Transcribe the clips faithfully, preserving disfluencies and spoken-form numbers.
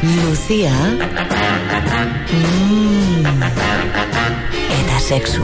Lucia mm. eta sexu.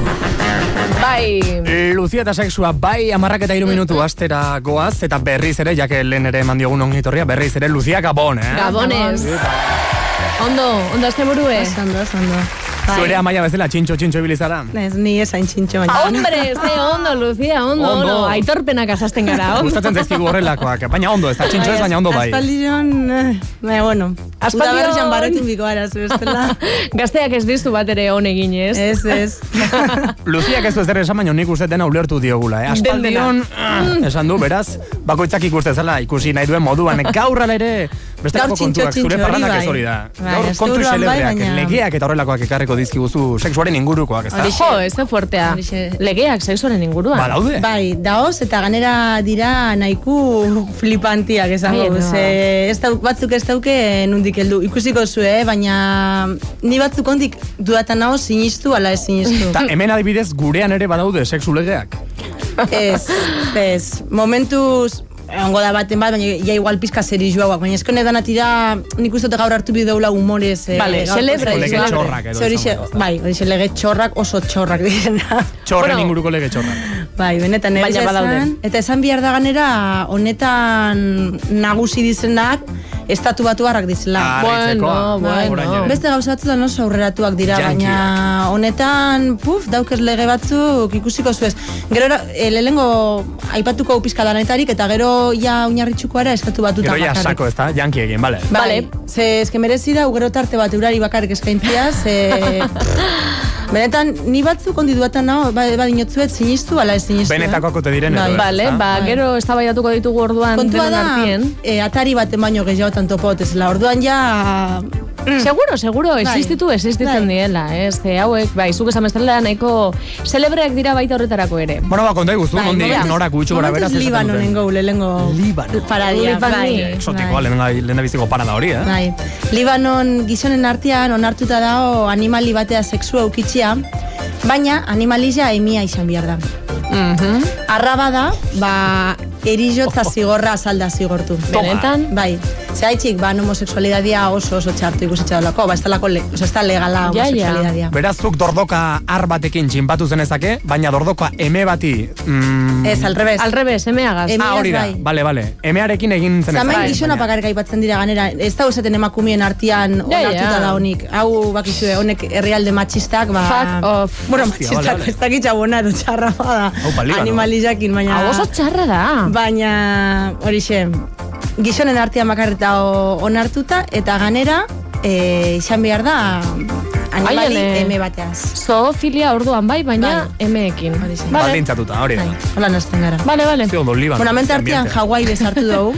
Bai. Lucia eta sexua, bai, amarrak eta hiru minutu astera goaz, eta berriz ere, jake lehen ere eman diogun ongitorria, berriz ere Lucia Gabon, eh? Gabones. Ondo, ondo azte burue. Ondo, ondo. Zuere amaia bezala, txintxo, txintxo ibilizara. Ez, ni esain txintxo baina. Hombre, ze ondo, Lucia, ondo, ondo. Aitorpenak asasten gara, ondo. Gustatzen zaizkigu horrelakoak, baina ondo, ez da txintxo ez, baina ondo bai. Aspaldion, baina, bueno, uda berrizan baretin biko gara, zuestela. Gazteak ez diztu bat ere hon egin, ez? Ez, ez. Luziak ez du ez dere esan, baina nik uste dena ulertu diogula, eh? Aspaldion, esan du, beraz, bakoitzak ikuste zela, ikusi nahi duen moduan, gaur ala ere, bestelako kontuak, zure parranak ez hori da. Gaur kontu xelebreak, legeak eta horrelakoak ekarriko dizkiguzu sexuaren ingurukoak, ez da? Jo, ez da fuertea. Legeak sexuaren inguruan. Ba, laude. Bai, daoz, eta ganera dira nahiko flipantiak esango. Ez dauk, batzuk ez dauke nundik heldu. Ikusiko zu, eh? Baina ni batzuk ondik dudatan nago sinistu, ala ez sinistu. Ta hemen adibidez gurean ere badaude sexu legeak? Ez, ez. Momentuz ongo da baten bat, baina ja igual pizka seri joauak, baina esko nedan atira nik uste gaur hartu bideula humorez. Vale, celebra. Lege txorrak edo. Bai, horixe lege txorrak oso txorrak direna. Txorren inguruko lege txorrak. Bai, benetan ez esan. Eta esan bihar da ganera, honetan nagusi dizenak, estatu batuarrak dizela. Bueno, bueno. Beste gauza batzutan oso aurreratuak dira, baina honetan, puf, daukez lege batzuk ikusiko zuez. Gero, lehengo aipatuko pizka danetarik, eta gero ja oinarritxukoara estatu batuta bakarrik. Gero ja sako, ez da, janki egin, bale. Bale, ze eske merezi da, ugero tarte bat urari bakarrik eskaintzia, ze... Benetan, ni batzuk ondi duatan nago, badinotzuet sinistu, ala ez sinistu. Benetakoako te diren edo, Bale, ba, gero eztabaidatuko ditugu orduan denon artien. E, atari baten baino gehiagotan topotezela, orduan ja... Mm. Seguro, seguro, existitu, existitzen diela, ez, eh, hauek, bai, zuk esan bezala nahiko celebreak dira baita horretarako ere. Bueno, ba, konta iguzu, nondi norak gutxu gora beraz. Momentuz Libanonen gau, lehenengo paradia. Bai. Exotikoa, lehen da biziko parada hori, eh? Bai. Libanon gizonen artean onartuta dago animali batea sexua eukitxia, baina animalizia emia izan behar da. Mhm. Arraba da, ba, erizotza zigorra azalda zigortu. Benetan? Bai. Zeraitxik, ba, homosexualidadia oso oso txartu ikusitza dolako, ba, ez talako, ez da legala homosexualidadia. Berazuk dordoka ar batekin txinpatu zenezake, baina dordoka eme bati... Mm, ez, al revés. Al revés, emeagaz. Ah, hori da, bale, bale. Emearekin egin zenezake. Zamen gizona pakarrik aipatzen dira ganera, ez da usaten emakumien artean onartuta da honik. Hau, bakizue, honek herrialde matxistak, ba... Fuck off. Bueno, matxistak, ez dakitza bona edo txarra bada. Animalizakin, baina... Hau oso txarra da. Baina, horixe, gizonen artean bakarreta onartuta, eta ganera, izan behar da, animali eme bateaz. Zoofilia orduan bai, baina emeekin. Baldintzatuta, hori da. Hola nazten gara. Bale, bale. Bueno, mente artean Hawaii bezartu dugu.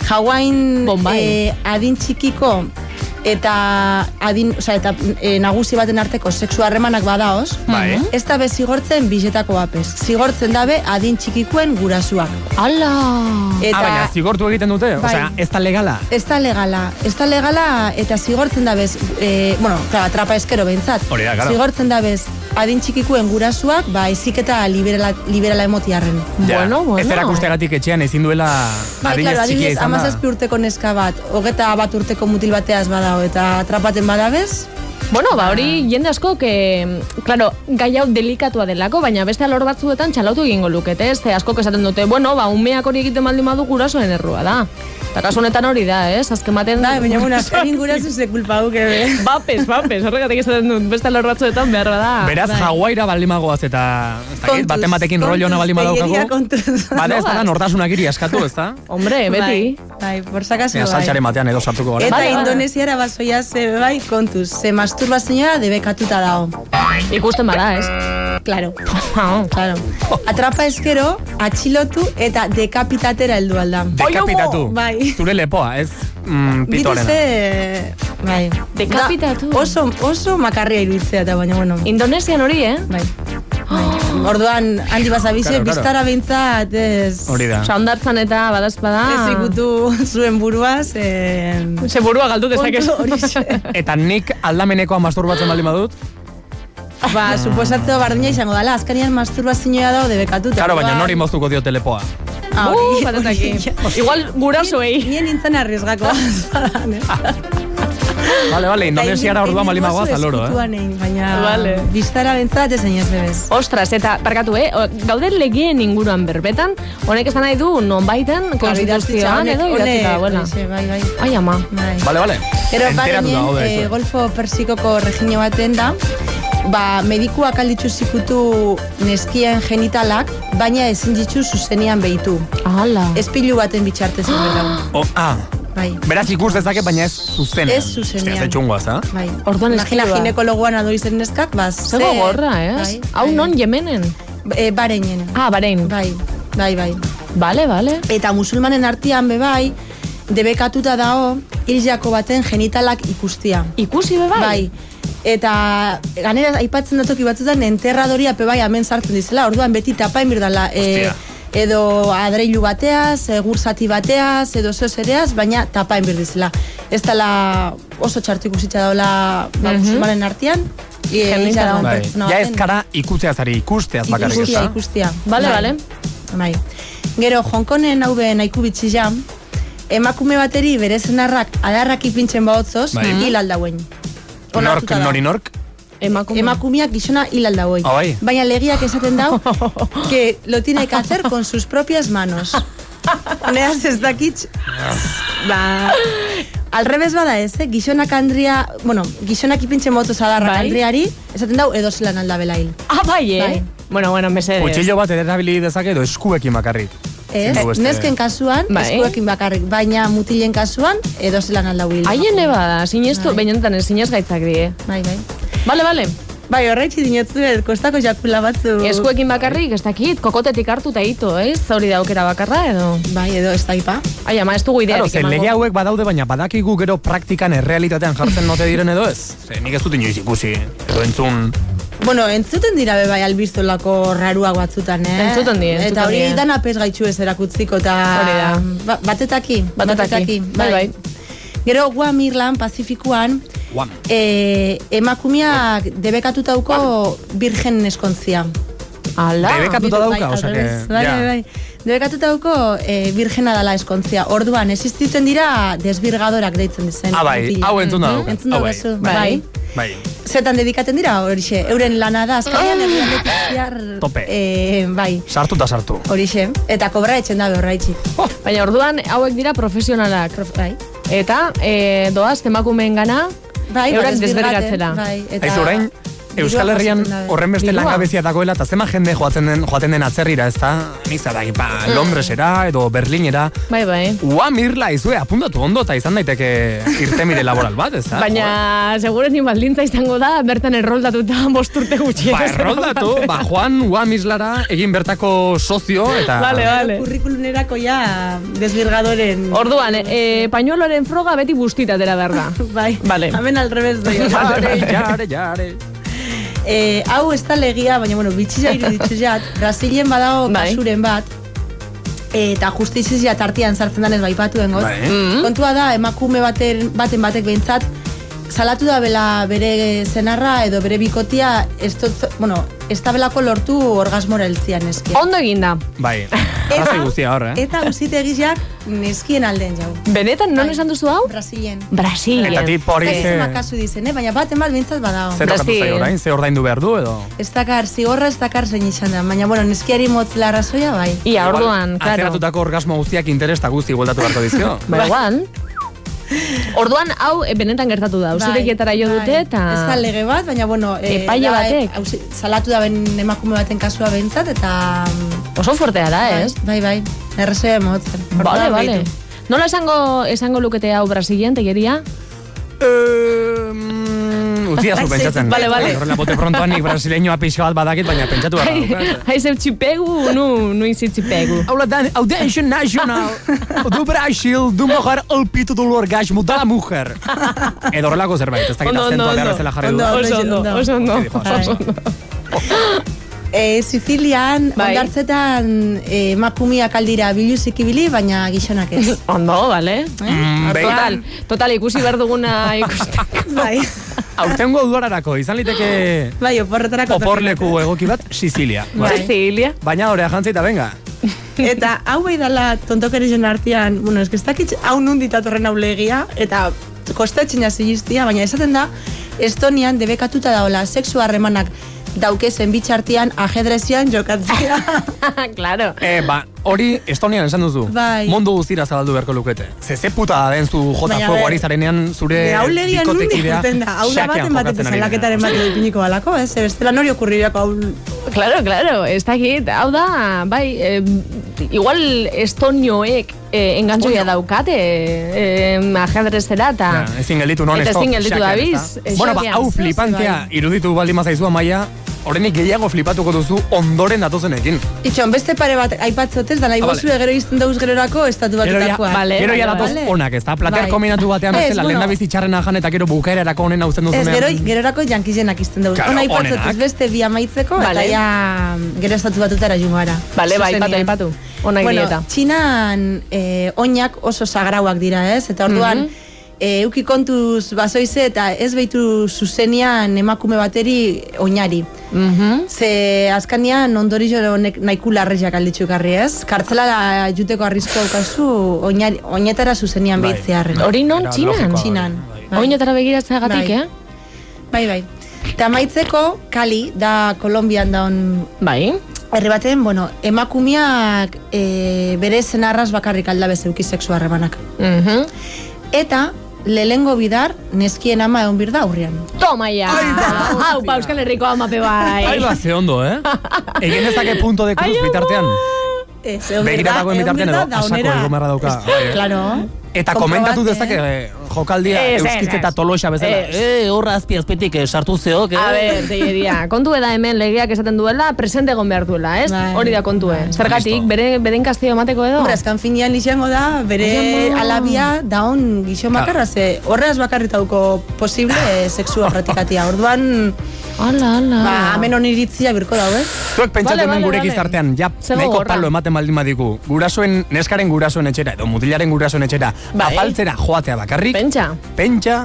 Hawain adin txikiko eta adin, o sea, eta e, nagusi baten arteko sexu harremanak badaoz, bai. Ez da be zigortzen bizetako apez. Zigortzen dabe adin txikikoen gurasuak. Ala! Eta, ah, baina zigortu egiten dute? Bai. Osea, ez da legala? Ez da legala. Ez da legala eta zigortzen dabez, e, bueno, claro, atrapa eskero behintzat. Hori da, claro. Zigortzen dabez adin txikikoen gurasuak, ba, ezik eta liberala, liberala emotiarren. Ja. Bueno, bueno. Ez erakustegatik etxean ezin duela bai, adinez claro, txikia izan da. amazazpi urteko neska bat, hogeta bat urteko mutil bateaz badao, eta atrapaten badabez. Bueno, ba, hori jende asko, que, claro, gai hau delikatua delako, baina beste alor batzuetan txalautu egingo lukete, ez? Asko esaten dute, bueno, ba, umeak hori egiten baldin badu gurasoen errua da. Eta kasu honetan hori da, ez? Azken baten... Da, baina, bueno, azkenin gurasu ze kulpa duke, be. Bapes, bapes, horregatik esaten dut, beste alor batzuetan behar da. Beraz, Hawaira baldin magoaz eta... Baten batekin rollo na baldin badaukago. Bada, ez da, nortasunak iri askatu, ez da? Hombre, beti. Bai, por sakaso, bai. Saltxaren batean edo sartuko gara. Eta indonesiara basoia ze, bai, kontuz, ze masturbazioa debekatuta dago. Ikusten bada, ez? Claro. Claro. Atrapa eskero, atxilotu eta dekapitatera heldu alda. Dekapitatu? Bai. Zure lepoa, ez mm, pitorena. Bituze, bai. Dekapitatu? Da, oso, oso makarria iruditzea eta baina, bueno. Indonesian hori, eh? Bai. Orduan, handi bazabize, claro, claro. Biztara behintzat, ez... Hori da. Osa, ondartzan eta badazpada... Ez ikutu zuen buruaz, eh... Ze burua galdu dezakezu. Eta nik aldamenekoa masturbatzen baldin badut? Ba, suposatzeo bardina izango dala, azkanian masturbazioa dago debekatuta. Claro, baina nori moztuko dio telepoa. Ah, hori. Uh, Igual gurasoei. Nien nintzen arriesgako. Vale, vale, Indonesiara orduan balimagoa zaloro, eh? Baina, Vale. biztara bentzat ez ez bez. Ostras, eta, parkatu, eh? Gaude legeen inguruan berbetan, honek esan nahi du, non baiten, konstituzioan edo idatzita, buena. Bai, bai. Ai, ama. Vale, vale. Gero, Enteratu da, Bahreinen, gaude, eh, eso. Golfo Persikoko regio baten da, ba, medikuak alditzu zikutu neskien genitalak, baina ezin ditu zuzenian behitu. Hala. Espilu baten bitxartez berdago. Oh, ah, Bai. beraz ikus dezake, baina ez zuzenean. Ez zuzenean. Hostia, ze txungoaz, ha? Bai. Orduan Imagina espilua. ginekologoan adorizen neskak, baz. Zego gorra, ez? Hau non Yemenen? E, Bareinen. Ah, Bahrein. Bai, bai, bai. Vale, vale. Eta musulmanen artean be bai, debekatuta dao, hilzako baten genitalak ikustia. Ikusi be bai? Bai. Eta ganera aipatzen datoki batzutan enterradoria pe bai hemen sartzen dizela, orduan beti tapain birdala. E, edo adreilu bateaz, egur zati bateaz, edo zeo zereaz, baina tapain birdizela. Ez dela oso txartu ikusitza daula ba, musulmanen artean, e, hiltza daun Bai. pertsona Ja ez baten. kara ikusteaz ari, ikusteaz bakarrik, Ikustia, ezta? ikustia. Bale, Bai. bale. Bai. Gero, Hongkonen hau be nahiko bitxi ja, emakume bateri bere senarrak adarrak ipintzen bahotzoz, Bai. hil aldauen. Nork, nori nork? Emakume. Emakumeak gizona hil aldauen. Ah, bai. Baina legiak esaten dau, que lo tiene que hacer con sus propias manos. Honeaz ez dakitz, ba... Al revés bada ez, eh? Gizonak Andrea, bueno, gizonak ipintzen bahotzoz adarrak Bai. Andreari, esaten dau edo zelan aldabela hil. Ah, bai, eh? Bai. Bueno, bueno, mesedez. Kutxillo bat erabili dezake edo eskuekin bakarrik. Ez, Zindu beste- nesken kasuan, Bai. eskuekin bakarrik, baina mutilen kasuan, edo zelan aldau hil. Haien nebada, sinestu, Bai. baina ez sinez gaitzak die. Bai, bai. Bale, bale. Bai, horreitzi dinotzu, kostako jakula batzu. Eskuekin bakarrik, ez dakit, kokotetik hartu eta ito, ez? Hori da aukera bakarra, edo? Bai, edo ez daipa. Ai, ama, ez dugu Claro, idearik ze lege hauek badaude, baina badakigu gero praktikan errealitatean jartzen note diren edo ez? Ze nik ez dut inoiz ikusi, edo entzun... Bueno, entzuten dira be bai albiztolako raruak batzutan, eh? Entzuten die, entzuten Eta hori die. dana pez gaitxu ez erakutziko, eta... Hori da. Ba, batetaki. Batetaki. Bai, bai. Gero, Guam Irlan, Pazifikuan, Guam. eh, emakumeak debekatutauko virgen eskontzia. Ala. Debekatuta Bai, dauka, al osea revés. que... Bai, ja. bai, bai. Debekatutauko eh, virgena dala eskontzia. Orduan, existitzen dira desbirgadorak deitzen dizen. Ah, bai, mutilak. hau entzun da daukat. Entzun Hau da bai. bezu, Bai. bai. Bai. Zetan dedikaten dira, horixe, euren lana da, azkarian herrialdetik ziar... Tope. Eh, bai, Sartu eta sartu. horixe. Eta kobra etxen dabe horraitxi. Baina orduan, hauek dira profesionalak. Bai. Eta, e, doaz, emakumeen gana, Bai, eurak ba, desbirgaten, desbergatzera. Bai, eta... Aizu orain, Euskal Herrian dirua jasotzen dabe. horren beste Dirua? langabezia dagoela, eta zema jende joaten den, joaten den atzerrira, ez da? Niza da, ba, Londresera edo Berlinera. Bai, bai. Ua, mirla, izue, apuntatu ondo, eta izan daiteke irtemide laboral bat, ez da? Baina, seguren ni baldintza izango da, bertan erroldatuta bost urte gutxi. Ba, erroldatu, ba, Juan Guam islara egin bertako sozio, eta... Vale, vale. Kurrikulunerako ja desbirgadoren... Orduan, e, pañueloren froga beti bustita dela behar da. Bai, Vale. hemen al revés doi. Jare, jare, jare. Eh, hau ez da legia, baina, bueno, bitxia iruditzu jat, Brasilen badago Bai. kasuren bat, eta justizia tartian sartzen danez baipatu dengot. Bai. Kontua da, emakume baten, baten batek behintzat, salatu da bela bere zenarra edo bere bikotia, ez dut, bueno, ez da belako lortu orgasmora heltzian eskia. Ondo eginda. Bai, arrazoi guztia hor, eh? Eta uzitegiak neskien alden jau. Benetan, non Bai. esan duzu hau? Brasilen. Brasilia. Eta tipo hori Ez ze... ema kasu dizen, eh? Baina baten bat behintzat badao. Zer tokatu Brasil. zaio orain, ze ordaindu behar du, edo... Ez dakar zigorra, ez dakar zein izan da. Baina, bueno, neskiari motzela arrazoia, bai. Ia, orduan, claro. Atzeratutako orgasmo guztiak interesta guzti bueltatu beharko dizkio. Ba, igual. Orduan, hau, e, benetan gertatu da. Auzirekietara jo dute, eta... Ez da lege bat, baina, bueno... eh, Epaile da, batek. auzi- salatu da ben emakume baten kasua behintzat, eta... Oso fuertea da, ez? Bai, bai, errezoia motzen. Vale, vale. Nola esango, esango lukete hau Brasilen, tegeria? Ehm, Utzia zu pentsatzen. Vale, vale. Horrela bote prontoan nik brasileñoa pixka bat badakit, baina pentsatu gara daukat. Hai zeu txipegu, nu, nu izi txipegu. Aula da Audiência Nacional do Brasil do mejor alpito do orgasmo da mujer. Edo horrelako zerbait, ez dakit Ondo, ondo, azentua ondo. behar bezala jarri Ondo, du. Oso ondo, oso ondo. Oso ondo. E, Sicilian, Bai. ondartzetan eh, emakumeak aldira biluzik ibili, baina gizonak ez. Ondo, vale. Mm, Total, behin, total, ikusi behar duguna ikusteko. Bai, aurtengo udararako izan liteke bai, oporretarako. oporleku egoki bat Sicilia. Bai. Cecilia. Baina hori jantzi eta venga. Eta hau bai dala tontokerizen artean, bueno, ez que ez dakit hau nunditat horren hau legia, eta kostatzen ja sinistia, baina esaten da, Estonian debekatuta daola sexu harremanak daukezen bitxartian ajedrezian jokatzea. Claro. Eh, ba, hori Estonian esan duzu. Bai. Mundu guztira zabaldu beharko lukete. Ze ze puta den zu jota fuego ari zarenean zure bikotekidea. Hau da baten batetan salaketaren bat ipiniko balako, ez? Bestela nori okurriako hau... Claro, claro, ez dakit, hau da, bai, eh, igual estonioek eh, engantzoia daukate eh, ajedrezera eta... Ja, ezin gelditu non esto. Eta ezin gelditu dabiz. Bueno, ba, hau flipantea iruditu baldin mazaizu Amaia, horrenik gehiago flipatuko duzu ondoren datozenekin. Itxon, beste pare bat aipatzotez, da nahi ah, bozue gero izten dauz gerorako estatu batutakoa. Gero ja datoz onak, ez da? Plater bai. Kombinatu batean bezala, lehen da bizitxarren ajan eta gero bukaerarako honen hauzen duzunean. Ez, gero, gerorako jankizenak izten dauz. Claro, ona aipatzotez beste bi amaitzeko, vale. Eta ja gero estatu batutara jungara. Bale, bai, aipatu, aipatu. Ona bueno, dieta. Txinan eh, oinak oso sagrauak dira, ez? Eta orduan, mm -hmm. E, euki kontuz bazoize eta ez behitu zuzenian emakume bateri oinari. Mm-hmm. Ze azkanian ondori jo nahiku larreziak alditxu garri ez. Kartzela juteko arrisko daukazu oinari, oinetara zuzenian bai. Behitzearen. Hori non txinan? Txinan. Bai. Oinetara begiratzea gatik, bai. eh? Bai, bai. Eta maitzeko, Kali, da Kolombian daun... Bai. Herri baten, bueno, emakumeak e, bere zenarraz bakarrik aldabez euki sexu harremanak. Mm-hmm. Eta... lehengo bidar, neskien ama egon birda aurrian. Toma ya! Hau, pa Euskal Herriko amape bai. Ai, ba, ze ondo, eh? Egin ezake punto de cruz bitartean. Begiratako bitartean edo, asako egomerra dauka. Claro. Eta komentatu dezake jokaldia euskitze eta toloxa bezala. Eh, horra azpi azpetik sartu zeok. A ber, teieria, kontu eda hemen legeak esaten duela, presente egon behar duela, ez? Hori da kontue. Zergatik, bere beren kastio emateko edo? Horra, eskan finean izango da, bere alabia daun gixo makarra, ze horreaz bakarritauko posible sexua praktikatia. Orduan... Ala, ala. Ba, hemen oniritzia birko dau, eh? Zuek pentsatzen den gurek izartean, ja, nahiko palo ematen baldin badiku. Gurasoen, neskaren gurasoen etxera, edo mutilaren gurasoen etxera, afaltzera joatea bakarrik. Pentsa. Pentsa.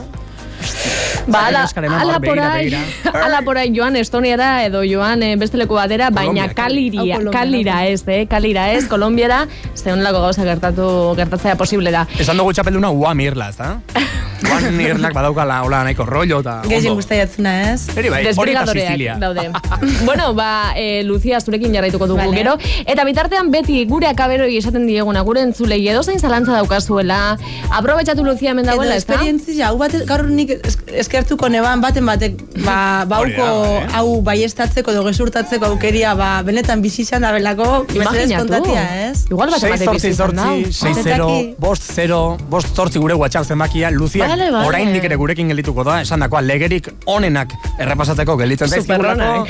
Ba, ala, ala porai, ala porai joan Estoniara edo joan eh, besteleko batera, baina kaliria, kalira ez, eh, kalira ez, Kolombiara, zeon lako gauza gertatu, gertatzea posible da. Esan dugu txapelduna Uam Irla, ez da? Uam Irlak badaukala, hola, nahiko rollo eta ondo. Gehien guztaiatzuna ez? Eri bai, hori eta Sicilia. Daude. Bueno, ba, eh, Lucia, zurekin jarraituko dugu vale. Gero, eta bitartean beti gure akaberoi esaten dieguna, gure entzulei edozein zalantza daukazuela, aprobetxatu Lucia hemen dagoela, ez da? Edo esperientzia, hau bat, gaur nik eskertuko neban baten batek, ba, bauko hau baiestatzeko edo gezurtatzeko aukeria, ba, benetan bizizan da belako, mesedez kontatia, ez? Igual bat ematek bizizan da. sei zero, bost zero, bost zortzi gure WhatsApp zenbakia, Lucia, vale, vale. Orain nik ere gurekin geldituko da, esan dakoa, legerik onenak errepasatzeko gelditzen zaizkigulako.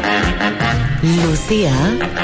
Lucia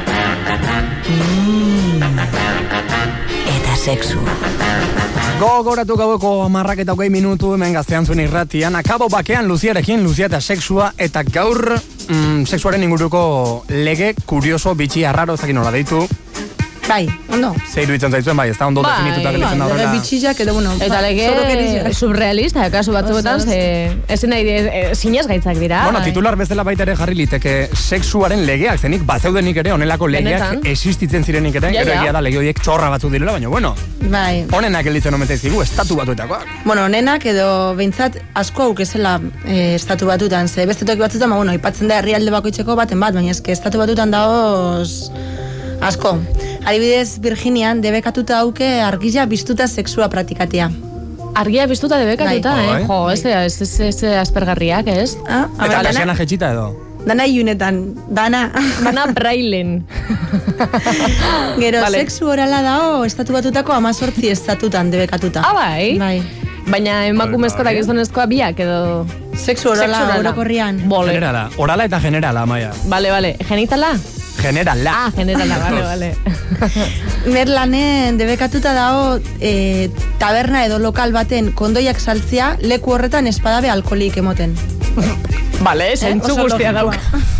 mm. eta sexu. Gogoratu gaueko amarrak eta hogei minutu hemen Gaztean zuen irratian. Akabo bakean Luziarekin, Luzia eta sexua, eta gaur mm, sexuaren inguruko lege kurioso, bitxi, arraro, ezakin nola deitu. Bai, ondo. Zeiru itzen zaitzuen, bai, ez da ondo bai, definituta gelitzen da horrela. Lege bitxillak edo, bueno, eta lege surrealista, kasu batzuetan, ezin nahi zinez gaitzak dira. Bueno, titular bezala baita ere jarri liteke sexuaren legeak, zenik bazeudenik ere, onelako legeak existitzen zirenik ere, gero egia da lege horiek txorra batzuk direla, baina bueno, bai. Onenak gelditzen omen zaizkigu, estatu batuetakoak. Bueno, onenak edo behintzat asko aukezela e, estatu batutan, ze beste toki batzutan, ma, bueno, ipatzen da herrialde bakoitzeko baten bat, baina eske estatu batutan daoz asko. Adibidez, Virginian debekatuta dauke argia biztuta sexua praktikatia. Argia biztuta debekatuta, bai. eh? Jo, ez ez ez ez aspergarriak, ez? Ah, eta kasiana jetxita edo? Dana iunetan, dana. Dana brailen. Gero, vale. Sexu orala dao, estatu batutako amazortzi estatutan debekatuta. Ah, bai? Bai. Baina emakumezko eta gizonezkoa biak edo... Sexu orala, orokorrian. Generala, orala eta generala, Maia. Vale, vale. Genitala? Generala. Ah, generala, vale, vale. Merlanen debekatuta dago e, taberna edo lokal baten kondoiak saltzia leku horretan espadabe alkoholik emoten. Vale, zentzu eh? Guztia dauk.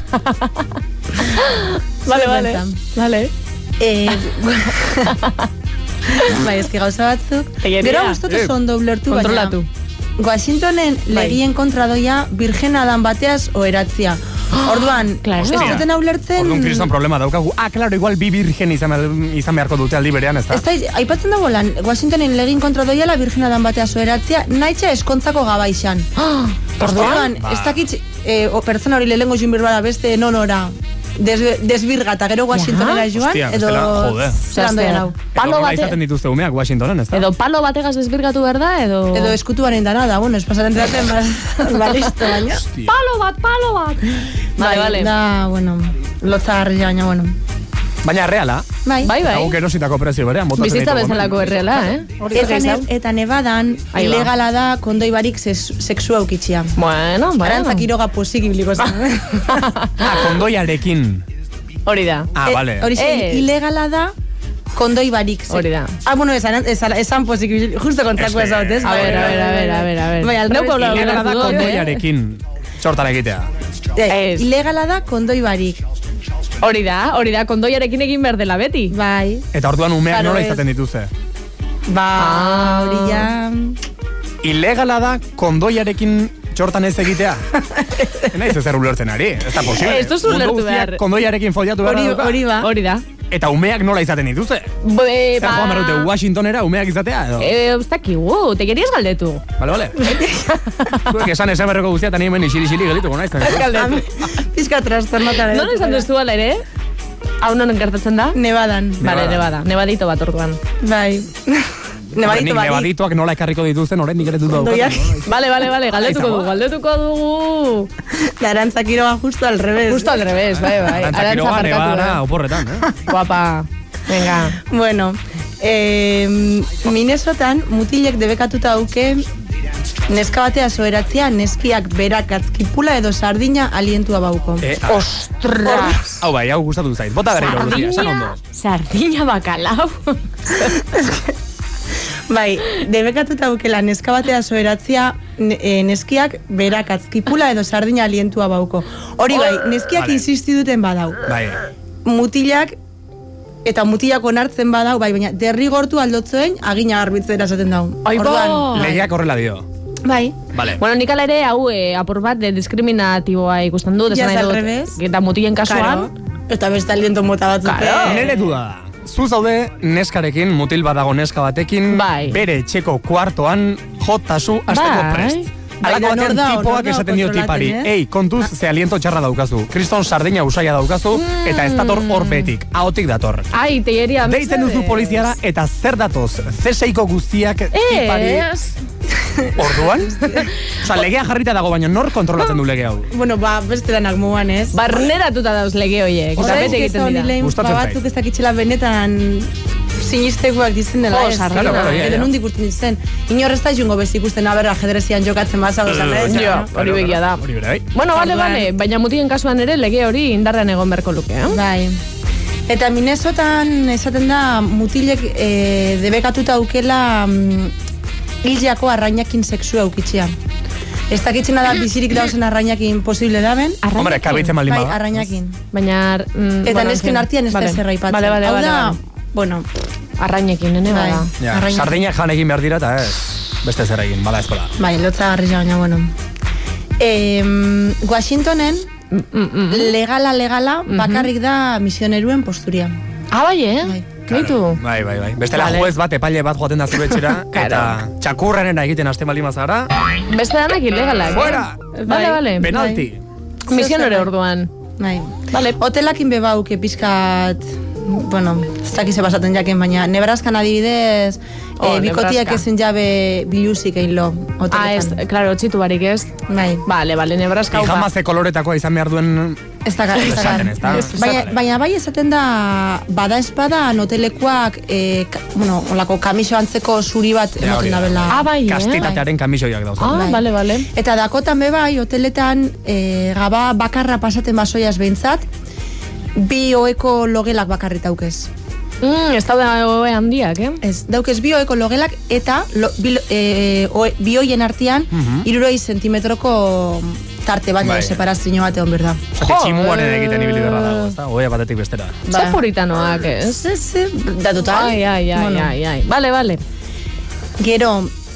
Vale, vale. Vale. Eh, bai, eski gauza batzuk. Gero guztotu eh, zondo ulertu baina. Kontrolatu. Washingtonen legien kontra doia Virgen Adan bateaz oheratzia. Orduan, Claro. ez duten hau lertzen... Orduan, kriston problema daukagu. Ah, claro, igual bi virgen izan, izan beharko dute aldi berean, ez da? Ez da, aipatzen dago lan, Washingtonen legin kontra doiala virgina dan batea zoeratzea, nahitxa eskontzako gabaixan. Orduan, Ba. ez dakit, eh, o, pertsona hori lehengo junbir bada beste nonora des, desbirga, eta gero Washingtonera joan, Hostia, edo... bestela, jode. Zeran doian hau. Palo Nola bate, izaten dituzte umeak Washingtonen, ez da? edo palo bategaz desbirgatu behar da, edo... Edo eskutuaren dana da, bueno, ez pasaren daten, ba, listo, baina. Palo bat, palo bat! Vale, vale. Da, bueno, lotzagarria, baina, bueno. Baina reala, Bai. Bai, bai. hau erositako prezio berean, botatzen Bizitza ditugu. bezalako erreala, eh? Eta, ne, eta nebadan, Ahí va. ilegala da kondoi barik sexua aukitxia. Bueno, bueno. Arantzak iroga posik ibiliko zen. Ah, kondoiarekin. Hori da. Ah, E, vale. Hori zen, Ez. ilegala da kondoi barik. Hori da. Ah, bueno, esan, esan, esan posik ibiliko, justo kontrako Ez, ez ez? A ver, a ver, a ver, a ver, a ver. Bai, al Neuko revés, bla, bla, Ilegala da bla, bla, kondoiarekin. Txortara egitea. Eh, Ez. ilegala da kondoi barik. Hori da, hori da, kondoiarekin egin behar dela beti. Bai. Eta orduan umeak Claro, nola ez. izaten dituzte. Ba, Ah. hori ja... Ilegala da kondoiarekin txortan ez egitea. Naiz ezer ulertzen ari, ez da posible. Ez duzu Mundu ulertu guztiak behar. kondoiarekin follatu behar Hori, dauka. hori ba. Hori da. Eta umeak nola izaten dituzte? Be, Zer joan behar dute Washingtonera umeak izatea, edo? Eh, ez dakigu, te querías galdetu. Bale, bale. Zuek esan esan berreko guztia, eta nire hemen isili-isili gelituko naiz. Galdetu. Pizka trastornota. Nola esan duzu ala ere? Hau non gertatzen da? Nebadan. Vale, nebada. Nebadito bat orduan. Bai. Nebadito Nik barik. nebadituak nola ekarriko dituzten, orain nik ere dut Kondoiak. daukat. Vale, vale, vale, galdetuko izango dugu, da. galdetuko dugu. Arantzak iroga justo al revés. Justo al revés, bai, bai. Arantza Arantza Quiroga, parkatu, nebara, eh. oporretan, eh? Guapa. Venga. Bueno, eh, Minnesotan mutilek debekatuta dauke neska batea zoeratzea, neskiak berak atzkipula edo sardina alientua bauko. Eh, ah. Ostras. Hau bai, hau gustatu zait. Bota berriro, Lucia, esan ondo. Sardina bakalau. Bai, debekatuta daukela neska batea zoeratzea ne, eh, neskiak berak atzkipula edo sardina alientua bauko. Hori bai, neskiak Vale. insisti duten badau. Bai. Mutilak eta mutilak onartzen badau, bai, baina derrigortu aldotzoen agina garbitzera esaten dau. Ai, ba. Orduan, Legeak horrela dio. bai. Vale. Bueno, nik ala ere, hau, eh, apur bat, de diskriminatiboa ikusten dut, Ja, esan nahi al dut. revés. Eta mutilen kasuan, Claro. Eta beste aliento mota batzuk. Claro. eh. Nere duda da. Zu zaude neskarekin, mutil badago neska batekin, Bai. bere etxeko kuartoan jotasu azteko Bai. prest. Bai, Alako da, nor batean da, tipoak nor da, esaten dio tipari, kontrolaten, eh? ei, kontuz, ze aliento txarra daukazu. Kriston sardina usaia daukazu, eta ez dator hor betik, ahotik dator. ai, teieria, Deitzen duzu poliziara, eta zer datoz, zeseiko guztiak tipari... Ez. Orduan? Osa, legea jarrita dago, baina nor kontrolatzen du lege hau? Bueno, ba, beste danak moan, ez? Barneratuta dauz lege hoiek, eta Orain bete egiten dira. lehen, Gustatzen ba, zait. batzuk ez dakitxela benetan sinistekoak dizen dela, Jo, ez? sardina. Claro, claro, ja, Edo ja. nondik ikusten ditzen. Inor ez da jungo bez ikusten, aber, ajedrezian jokatzen baza gozan, ez? Jo, hori begia da. Hori bera, bai. Bueno, bale, Orduan. bale, baina mutien kasuan ere lege hori indarrean egon beharko luke, eh? Bai. Eta Minnesotan esaten da mutilek e, debekatuta aukela mm, hilako arrainakin sexua aukitxea. Ez dakitzena da bizirik dauzen arrainakin posible daben. Hombre, kabitzen baldin Bai, bada. arrainakin. Baina... Mm, Eta bueno, nesken en fin. artean ez da Vale. ezer aipatzen. Vale, vale, Hau vale, da, vale. bueno, Arrainekin, nene, bai, bada. Ja, arrainakin. sardinak jan egin behar dira, eta ez, beste zer egin, bala ez bala. Bai, lotza garria, baina, bueno. E, Washingtonen, Mm, mm, mm. legala, legala, bakarrik da misioneruen posturia. Ah, bai, eh? Bai. Kaitu? Bai, bai, bai. Bestela Vale. juez bat, epaile bat joaten da zure etxera, eta txakurrenera egiten hasten bali mazara, Beste danak ilegalak. fuera! Bale, Bai. bale. Penalti! Misionore orduan. Bai. Vale. Hotelakin bebauke pizkat, bueno, ez dakize basaten jaken, baina Nebraskan adibidez, Oh, eh, bikotiak Nebraska. ezin jabe biluzik egin lo, Ah, ez, hoteletan. claro, txitu barik ez. Bai. Vale, vale, Nebraska hau Pijama ba. ze koloretakoa izan behar duen... Ez da, ez da, Esaten, ez da? Baina, baina bai esaten da, bada espada notelekoak, eh, ka, bueno, olako kamiso antzeko zuri bat Ja, ematen hori da. da bela. Ah, bai, eh? Kastitatearen kamisoiak dauz. Ah, Bai. vale, vale. Eta dakotan be bai, hoteletan e, gaba bakarra pasaten basoiaz behintzat, bi oeko logelak bakarrit daukez. Mm, ez daude hoe handiak, eh? Ez, daukez bi oeko logelak eta lo, bi, e, oe, bi oien artean Mhm. hirurogei sentimetroko tarte bat, Bai. edo separazio bat egon berda. Zati tximuaren Joder. egiten ibili berra dago, ezta? Oia batetik bestera. Zer puritanoak, ez? Ez, ez, da total. Ai, ai, ai, Bueno, ai, ai. Vale, vale. Gero,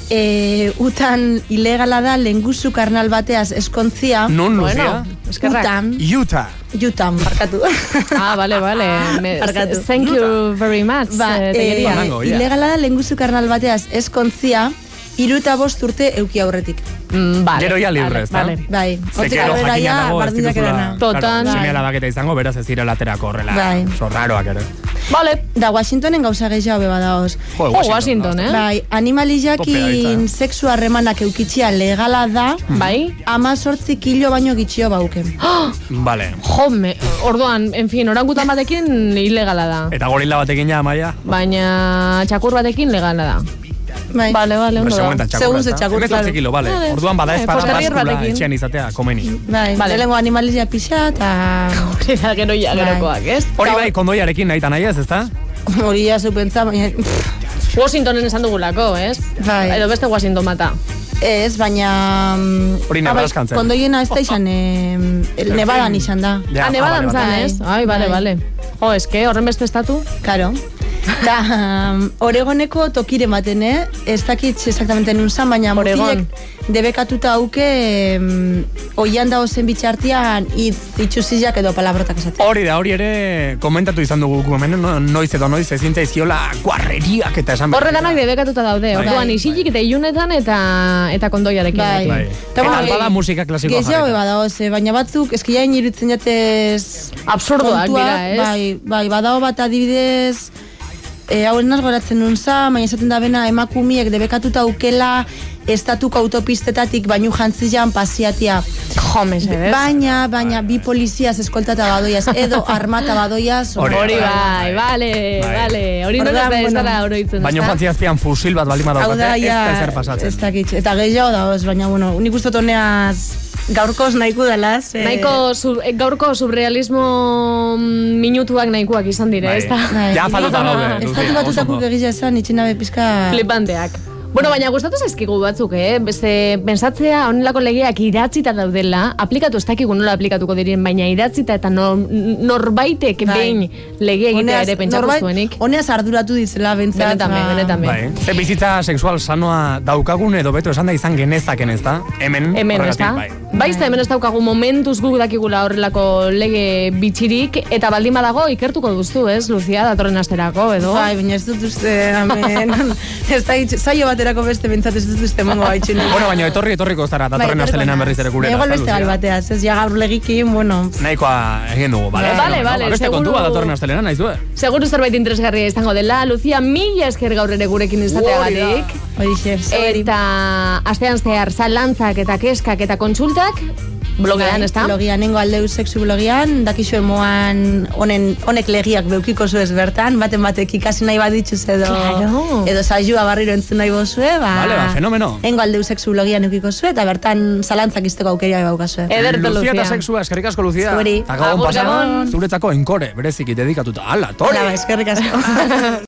e, utan ilegala da lenguzu karnal bateaz eskontzia. Non, Bueno, Lucia? eskerrak. Utan, Utah. Utan, barkatu. Ah, vale, vale. Me, Barkatu. thank you very much, Ba, eh, eh, tegeria. Banango, ja. ilegala da lenguzu karnal bateaz eskontzia, hiru eta bost urte euki aurretik. Mm, vale. Gero ja libre, ez da? vale. Bai, hortik Zekero aurrera jakina ja, dago, ez bardinak dituzula... erana. Total. Claro, Bai. seme alabaketa izango, beraz ez direla aterako horrela. Bai. So raroak ere. Vale. Da, Washingtonen gauza gehiago beba daoz. Jo, Oh, Washington, eh? Bai, Topea animalijakin ditza. sexu harremanak eukitxia legala da, Bai? ama sortzi kilo baino gitxio bauke. Vale. Jome, orduan, en fin, orangutan batekin ilegala da. Eta gorila batekin ja, Maia? Baina txakur batekin legala da. Bai. Vale, vale, ondo da. Segurentan txakurra, Según ze ezta? txakur, Hemezortzi claro. kilo, vale. Vale. Orduan bada Bai, ez para posterior baskula batekin. etxean izatea, komeni. Bai, Vale. lehenengo animalizia pixa eta Eta gero ja, Bai. gerokoak, ez? Hori bai, kondoiarekin nahi eta nahi ez, ezta? hori ja zupentza, baina Washingtonen esan dugulako, ez? Bai. Edo beste Washington bata. ez, baina... mm, Hori ah, bai, Nebraskan zen. Kondoiena ez da izan, eh, Nebadan izan da. Ja, ah, nebadan ah, zan, vale, vale. ez? Ai, bale, Bai. bale. Jo, eske, horren beste estatu? Karo. Da, um, Oregoneko tokire maten, eh? Ez dakit exactamente nun zan, baina Oregon. mutilek debekatuta hauke um, oian da ozen bitxartian hitz itxuzizak edo palabrotak esatea. Hori da, hori ere komentatu izan dugu hemen, no, noiz edo noiz ezin zaizkiola guarreriak eta esan behar. Horre danak debekatuta daude, orduan Bai. isilik eta ilunetan eta eta kondoiarekin. Bai. Bai. Eta Eta bueno, bada musika klasikoa Gehiago jarrita. badaoz, eh, baina batzuk, eski jain irutzen jatez... Absurdoak kontuak, dira, ez? Bai, bai, badao bat adibidez... E, hau ez goratzen nun za, baina esaten da bena emakumiek debekatuta aukela estatuko autopistetatik bainu jantzian pasiatia. Jome, zebez? Baina, baina, bi poliziaz eskoltata badoiaz, edo armata badoiaz. Hori, Hori bai, bai, bale, Bai. bale. Hori non ez Orduan, da ez bueno, dara oroitzen. Baina ezta? jantzi azpian fusil bat baldin Hau badaukate, da, ez da ja, ezer pasatzen. ez dakit. Eta gehiago daoz, baina, bueno, nik uste toneaz gaurkoz nahiko dalaz. Eh, Nahiko sub, eh, gaurko surrealismo mm, minutuak nahikoak izan dire, Bai. ez da? bai. Ja falta daude. Estatu Lucia, batutako oso ondo. egila esan, itxinabe pizka... Flipanteak. Bueno, baina gustatu zaizkigu batzuk, eh? Beste, pensatzea honelako legeak idatzita daudela, aplikatu ez dakigu nola aplikatuko diren, baina idatzita eta nor, norbaitek Bai. behin lege egitea Honeaz- ere pentsatu norbait- zuenik. Honeaz arduratu dizela bentsat. Benetan be, ba- benetan be. Bai. Ze bizitza sexual sanoa daukagun edo beto esan da izan genezaken, ez da? Hemen, Hemen, ez horregatik, da? bai. Baizta hemen ez daukagu momentuz guk dakigula horrelako lege bitxirik, eta baldin badago ikertuko duzu, ez, Lucia, datorren asterako, edo? Bai, baina ez dut uste, amen. ez da, itx- saio baterako beste bentsat ez dut uste mongo baitxun. Bueno, baina etorri etorriko zara, datorren astelenan berriz ere gure. Igual beste gal bateaz, ez, ja gaur legikin, bueno. Nahikoa egin dugu, bale? Bale, bale, Beste seguru- kontua datorren astelenan, naiz du? Seguru zerbait interesgarria izango dela, Lucia, mila esker gaur ere gurekin izateagatik. Horixe, zori. Eta astean zehar zalantzak eta keskak eta kontsultak blogean, ez da? Blogian, nengo aldeu sexu blogian, dakixu emoan honen, honek legiak beukiko zuez bertan, baten batek ikasi nahi bat dituz edo, Claro. edo saioa barriro entzun nahi bozue, ba... Vale, ba, fenomeno. Nengo aldeu sexu blogian eukiko zue, eta bertan zalantzak izteko aukeria baukazue. Ederto, Lucia eta Lucia. sexua, eskerrik asko, Lucia. Zuri. Eta gabon Agur, pasa, gabon. zuretzako enkore, bereziki dedikatuta. Ala, tori! Hala, ba, eskerrik asko.